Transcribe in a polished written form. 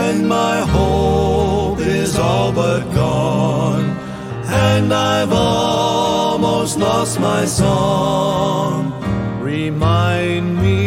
when my hope is all but gone, and I've almost lost my song. Remind me